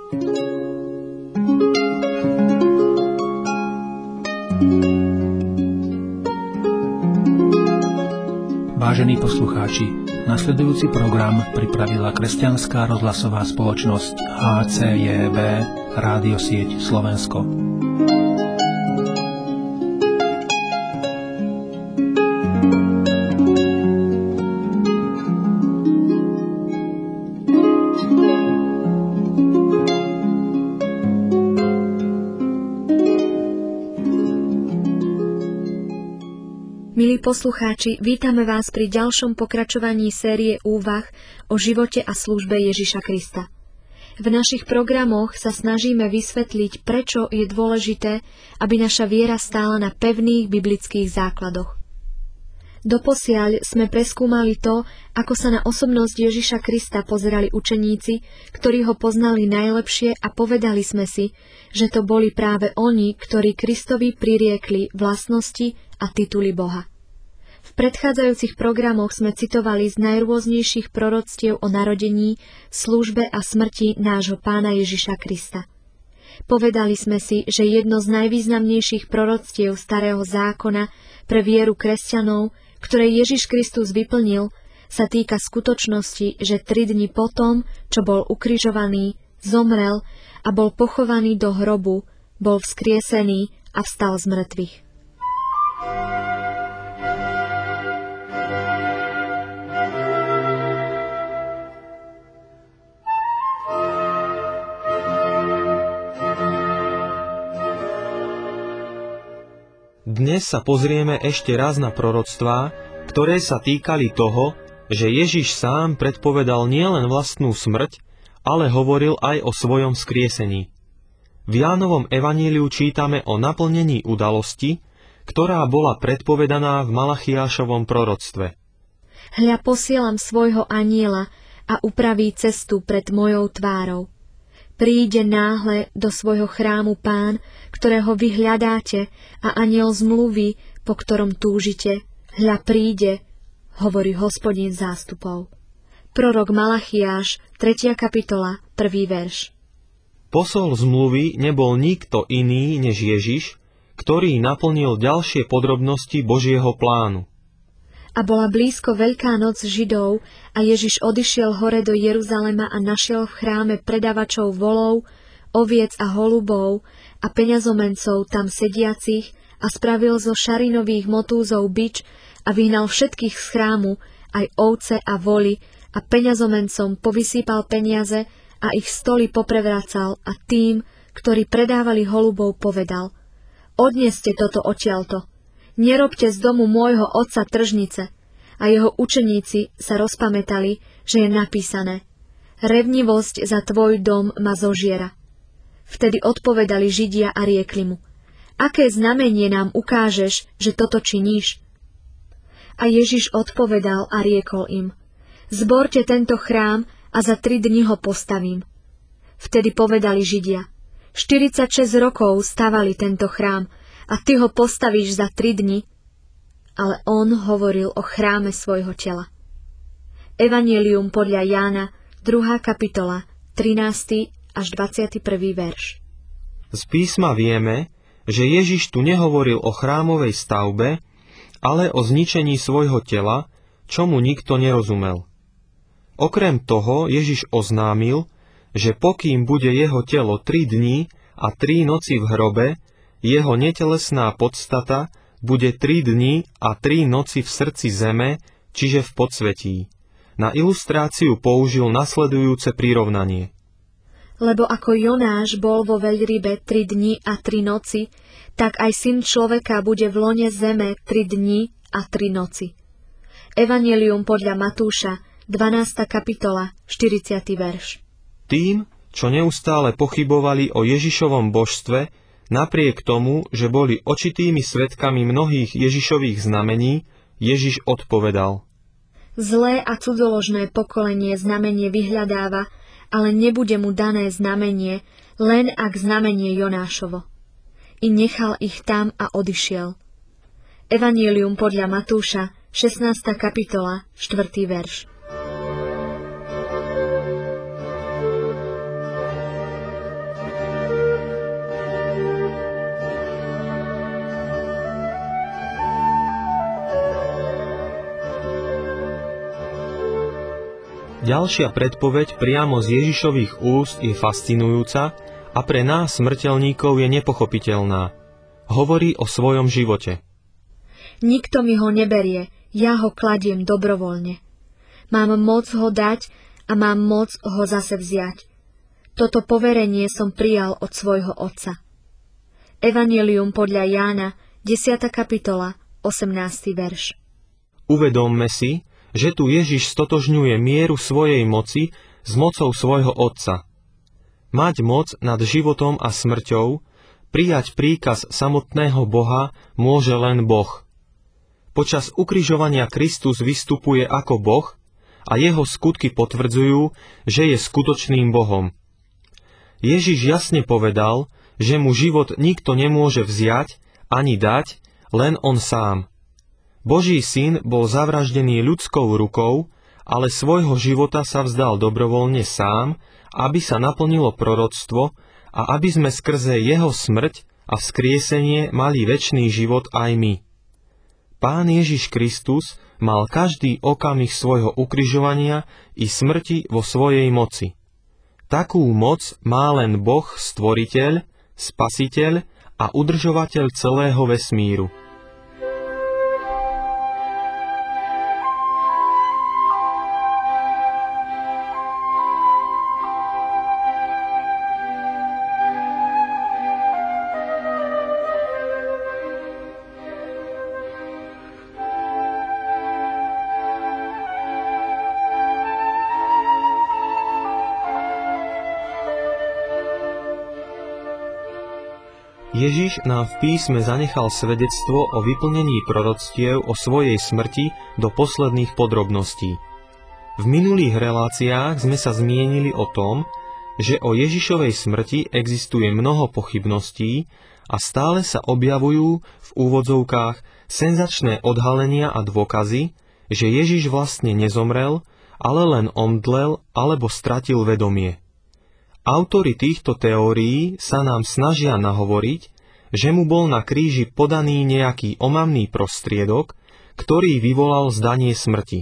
Vážení poslucháči, nasledujúci program pripravila kresťanská rozhlasová spoločnosť HCJB Rádiosieť Slovensko. Milí poslucháči, vítame vás pri ďalšom pokračovaní série úvah o živote a službe Ježiša Krista. V našich programoch sa snažíme vysvetliť, prečo je dôležité, aby naša viera stála na pevných biblických základoch. Doposiaľ sme preskúmali to, ako sa na osobnosť Ježiša Krista pozerali učeníci, ktorí ho poznali najlepšie, a povedali sme si, že to boli práve oni, ktorí Kristovi pririekli vlastnosti a tituly Boha. V predchádzajúcich programoch sme citovali z najrôznejších proroctiev o narodení, službe a smrti nášho Pána Ježiša Krista. Povedali sme si, že jedno z najvýznamnejších proroctiev Starého zákona pre vieru kresťanov, ktoré Ježiš Kristus vyplnil, sa týka skutočnosti, že 3 dni potom, čo bol ukrižovaný, zomrel a bol pochovaný do hrobu, bol vzkriesený a vstal z mŕtvych. Dnes sa pozrieme ešte raz na proroctvá, ktoré sa týkali toho, že Ježiš sám predpovedal nielen vlastnú smrť, ale hovoril aj o svojom vzkriesení. V Jánovom evaníliu čítame o naplnení udalosti, ktorá bola predpovedaná v Malachiášovom proroctve. Hľa, posielam svojho anjela a upraví cestu pred mojou tvárou. Príde náhle do svojho chrámu Pán, ktorého vy hľadáte, a anjel zmluvy, po ktorom túžite, hľa príde, hovorí Hospodin zástupov. Prorok Malachiáš, 3. kapitola, 1. verš. Posol zmluvy nebol nikto iný než Ježiš, ktorý naplnil ďalšie podrobnosti Božieho plánu. A bola blízko Veľká noc Židov a Ježiš odišiel hore do Jeruzalema a našiel v chráme predavačov volov, oviec a holubov a peňazomencov tam sediacich a spravil zo šarinových motúzov bič a vyhnal všetkých z chrámu, aj ovce a voly, a peňazomencom povysýpal peniaze a ich stoly poprevracal a tým, ktorí predávali holubov, povedal: Odneste toto odtiaľto. Nerobte z domu môjho otca tržnice. A jeho učeníci sa rozpamätali, že je napísané: Revnivosť za tvoj dom ma zožiera. Vtedy odpovedali Židia a riekli mu: Aké znamenie nám ukážeš, že toto činíš? A Ježiš odpovedal a riekol im: Zborte tento chrám a za 3 dni ho postavím. Vtedy povedali Židia: 46 rokov stavali tento chrám, a ty ho postavíš za 3 dni? Ale on hovoril o chráme svojho tela. Evanjelium podľa Jána, 2. kapitola, 13. až 21. verš. Z písma vieme, že Ježiš tu nehovoril o chrámovej stavbe, ale o zničení svojho tela, čomu nikto nerozumel. Okrem toho Ježiš oznámil, že pokým bude jeho telo 3 dní a 3 noci v hrobe, jeho netelesná podstata bude 3 dni a 3 noci v srdci zeme, čiže v podsvetí. Na ilustráciu použil nasledujúce prirovnanie. Lebo ako Jonáš bol vo veľrybe 3 dni a 3 noci, tak aj Syn človeka bude v lone zeme 3 dni a 3 noci. Evanjelium podľa Matúša, 12. kapitola, 40. verš. Tým, čo neustále pochybovali o Ježišovom božstve, napriek tomu, že boli očitými svedkami mnohých Ježišových znamení, Ježiš odpovedal: Zlé a cudzoložné pokolenie znamenie vyhľadáva, ale nebude mu dané znamenie, len ak znamenie Jonášovo. I nechal ich tam a odišiel. Evanjelium podľa Matúša, 16. kapitola, 4. verš. Ďalšia predpoveď priamo z Ježišových úst je fascinujúca a pre nás smrteľníkov je nepochopiteľná. Hovorí o svojom živote. Nikto mi ho neberie, ja ho kladiem dobrovoľne. Mám moc ho dať a mám moc ho zase vziať. Toto poverenie som prijal od svojho Otca. Evanjelium podľa Jána, 10. kapitola, 18. verš. Uvedomme si, že tu Ježiš stotožňuje mieru svojej moci s mocou svojho Otca. Mať moc nad životom a smrťou, prijať príkaz samotného Boha môže len Boh. Počas ukrižovania Kristus vystupuje ako Boh a jeho skutky potvrdzujú, že je skutočným Bohom. Ježiš jasne povedal, že mu život nikto nemôže vziať ani dať, len on sám. Boží syn bol zavraždený ľudskou rukou, ale svojho života sa vzdal dobrovoľne sám, aby sa naplnilo proroctvo a aby sme skrze jeho smrť a vzkriesenie mali večný život aj my. Pán Ježiš Kristus mal každý okamih svojho ukrižovania i smrti vo svojej moci. Takú moc má len Boh, Stvoriteľ, Spasiteľ a udržovateľ celého vesmíru. Ježiš nám v písme zanechal svedectvo o vyplnení proroctiev o svojej smrti do posledných podrobností. V minulých reláciách sme sa zmienili o tom, že o Ježišovej smrti existuje mnoho pochybností a stále sa objavujú v úvodzovkách senzačné odhalenia a dôkazy, že Ježiš vlastne nezomrel, ale len omdlel alebo stratil vedomie. Autori týchto teórií sa nám snažia nahovoriť, že mu bol na kríži podaný nejaký omamný prostriedok, ktorý vyvolal zdanie smrti.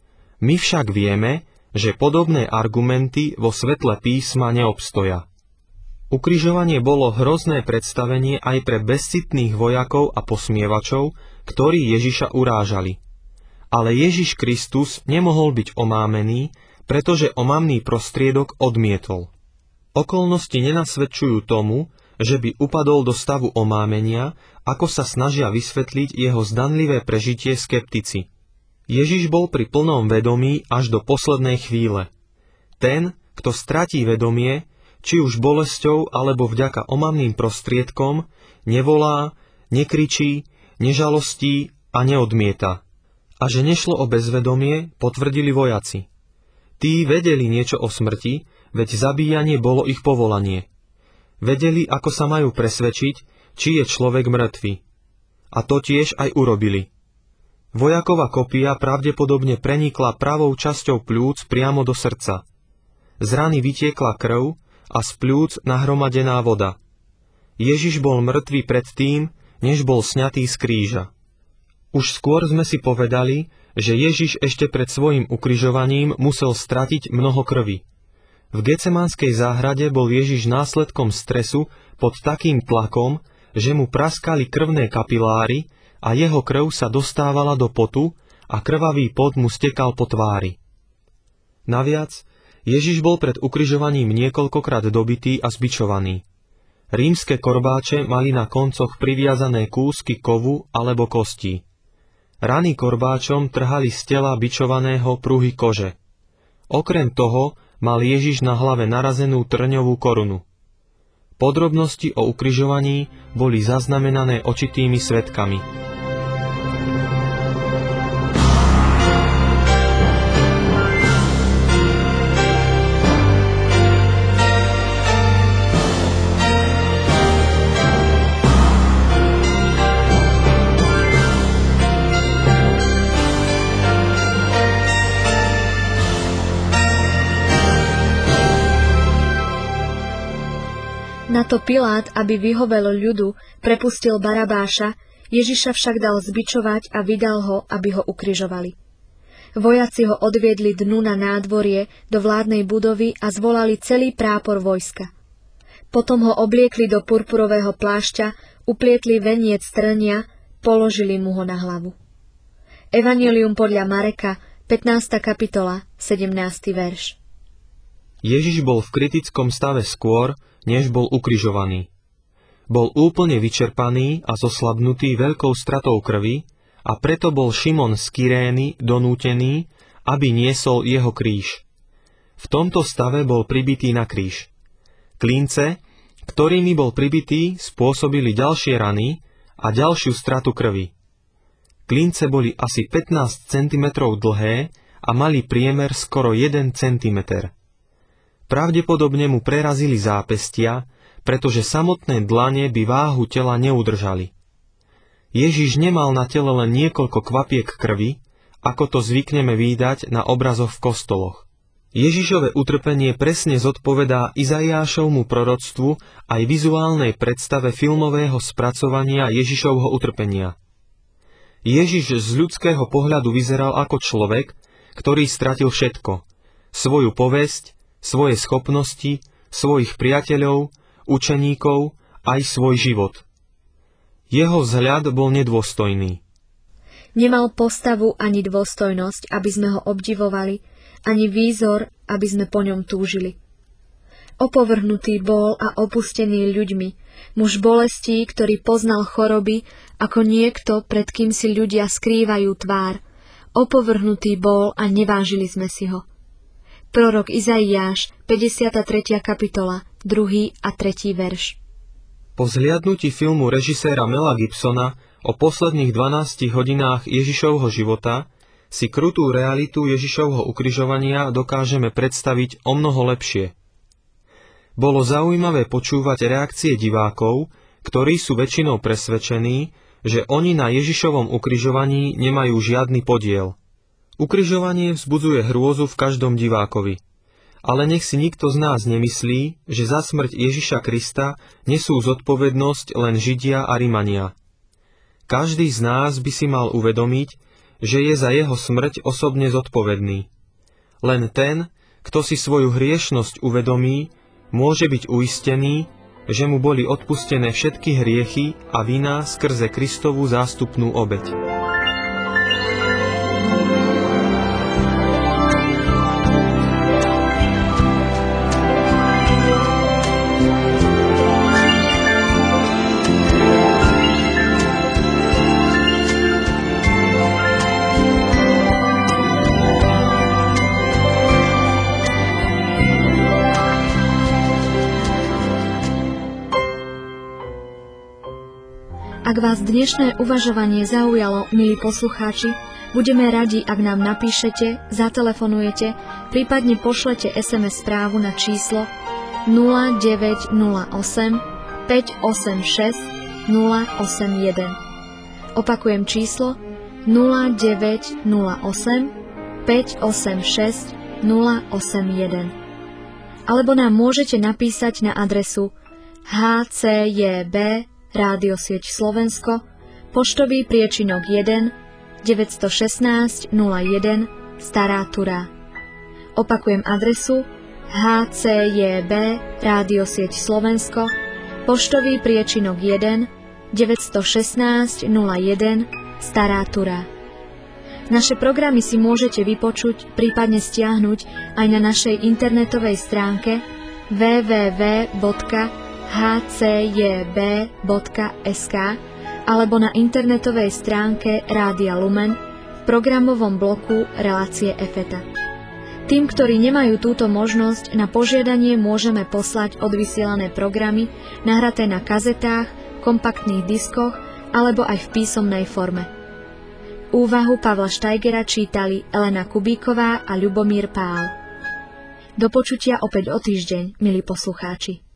My však vieme, že podobné argumenty vo svetle písma neobstoja. Ukrižovanie bolo hrozné predstavenie aj pre bezcitných vojakov a posmievačov, ktorí Ježiša urážali. Ale Ježiš Kristus nemohol byť omámený, pretože omamný prostriedok odmietol. Okolnosti nenasvedčujú tomu, že by upadol do stavu omámenia, ako sa snažia vysvetliť jeho zdanlivé prežitie skeptici. Ježiš bol pri plnom vedomí až do poslednej chvíle. Ten, kto stratí vedomie, či už bolesťou alebo vďaka omamným prostriedkom, nevolá, nekričí, nežalostí a neodmieta. A že nešlo o bezvedomie, potvrdili vojaci. Tí vedeli niečo o smrti, veď zabíjanie bolo ich povolanie. Vedeli, ako sa majú presvedčiť, či je človek mŕtvy. A to tiež aj urobili. Vojakova kopia pravdepodobne prenikla pravou časťou pľúc priamo do srdca. Z rany vytiekla krv a z pľúc nahromadená voda. Ježiš bol mŕtvy predtým, než bol sňatý z kríža. Už skôr sme si povedali, že Ježiš ešte pred svojim ukrižovaním musel stratiť mnoho krvi. V Getsemanskej záhrade bol Ježiš následkom stresu pod takým tlakom, že mu praskali krvné kapiláry a jeho krv sa dostávala do potu a krvavý pot mu stekal po tvári. Naviac, Ježiš bol pred ukrižovaním niekoľkokrát dobitý a zbičovaný. Rímske korbáče mali na koncoch priviazané kúsky kovu alebo kostí. Rany korbáčom trhali z tela bičovaného pruhy kože. Okrem toho mal Ježiš na hlave narazenú trňovú korunu. Podrobnosti o ukrižovaní boli zaznamenané očitými svedkami. Na to Pilát, aby vyhovel ľudu, prepustil Barabáša, Ježiša však dal zbičovať a vydal ho, aby ho ukrižovali. Vojaci ho odviedli dnu na nádvorie do vládnej budovy a zvolali celý prápor vojska. Potom ho obliekli do purpurového plášťa, uplietli veniec trnia, položili mu ho na hlavu. Evanjelium podľa Mareka, 15. kapitola, 17. verš. Ježiš bol v kritickom stave skôr, než bol ukrižovaný. Bol úplne vyčerpaný a zoslabnutý veľkou stratou krvi, a preto bol Šimon z Kyrény donútený, aby niesol jeho kríž. V tomto stave bol pribitý na kríž. Klince, ktorými bol pribitý, spôsobili ďalšie rany a ďalšiu stratu krvi. Klince boli asi 15 cm dlhé a mali priemer skoro 1 cm. Pravdepodobne mu prerazili zápestia, pretože samotné dlane by váhu tela neudržali. Ježiš nemal na tele len niekoľko kvapiek krvi, ako to zvykneme vídať na obrazoch v kostoloch. Ježišove utrpenie presne zodpovedá Izaiášovmu proroctvu aj vizuálnej predstave filmového spracovania Ježišovho utrpenia. Ježiš z ľudského pohľadu vyzeral ako človek, ktorý stratil všetko. Svoju povesť, svoje schopnosti, svojich priateľov, učeníkov, aj svoj život. Jeho vzhľad bol nedôstojný. Nemal postavu ani dôstojnosť, aby sme ho obdivovali, ani výzor, aby sme po ňom túžili. Opovrhnutý bol a opustený ľuďmi, muž bolestí, ktorý poznal choroby, ako niekto, pred kým si ľudia skrývajú tvár. Opovrhnutý bol a nevážili sme si ho. Prorok Izaiáš, 53. kapitola, 2. a 3. verš. Po zhliadnutí filmu režiséra Mela Gibsona o posledných 12 hodinách Ježišovho života si krutú realitu Ježišovho ukrižovania dokážeme predstaviť omnoho lepšie. Bolo zaujímavé počúvať reakcie divákov, ktorí sú väčšinou presvedčení, že oni na Ježišovom ukrižovaní nemajú žiadny podiel. Ukrižovanie vzbudzuje hrôzu v každom divákovi. Ale nech si nikto z nás nemyslí, že za smrť Ježiša Krista nesú zodpovednosť len Židia a Rimania. Každý z nás by si mal uvedomiť, že je za jeho smrť osobne zodpovedný. Len ten, kto si svoju hriešnosť uvedomí, môže byť uistený, že mu boli odpustené všetky hriechy a vina skrze Kristovú zástupnú obeť. Ak vás dnešné uvažovanie zaujalo, milí poslucháči, budeme radi, ak nám napíšete, zatelefonujete, prípadne pošlete SMS správu na číslo 0908 586 081. Opakujem číslo 0908 586 081. Alebo nám môžete napísať na adresu HCJB Rádio Sieť Slovensko, poštový priečinok 1 916 01 Stará Turá. Opakujem adresu HCJB Rádio Sieť Slovensko, poštový priečinok 1 916 01 Stará Turá. Naše programy si môžete vypočuť, prípadne stiahnuť aj na našej internetovej stránke www.hcjb.sk alebo na internetovej stránke Rádia Lumen v programovom bloku Relácie Efeta. Tým, ktorí nemajú túto možnosť, na požiadanie môžeme poslať odvysielané programy nahraté na kazetách, kompaktných diskoch alebo aj v písomnej forme. Úvahu Pavla Štajgera čítali Elena Kubíková a Ľubomír Pál. Do počutia opäť o týždeň, milí poslucháči.